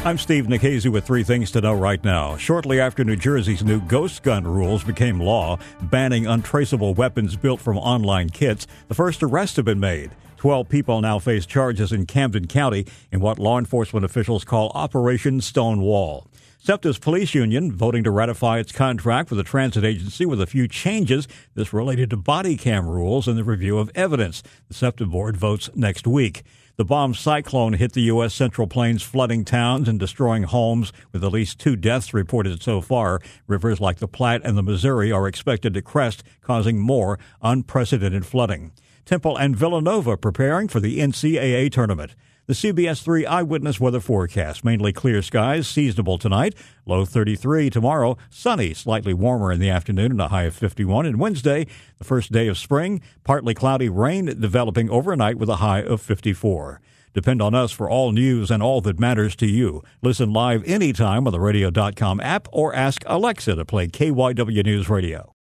I'm Steve Nikhazy with 3 things to know right now. Shortly after New Jersey's new ghost gun rules became law, banning untraceable weapons built from online kits, the first arrests have been made. 12 people now face charges in Camden County in what law enforcement officials call Operation Stonewall. SEPTA's police union voting to ratify its contract with the transit agency with a few changes. This related to body cam rules and the review of evidence. The SEPTA board votes next week. The bomb cyclone hit the U.S. Central Plains, flooding towns and destroying homes, with at least 2 deaths reported so far. Rivers like the Platte and the Missouri are expected to crest, causing more unprecedented flooding. Temple and Villanova preparing for the NCAA tournament. The CBS 3 eyewitness weather forecast. Mainly clear skies, seasonable tonight. Low 33 tomorrow. Sunny, slightly warmer in the afternoon and a high of 51. And Wednesday, the first day of spring, partly cloudy, rain developing overnight with a high of 54. Depend on us for all news and all that matters to you. Listen live anytime on the radio.com app or ask Alexa to play KYW News Radio.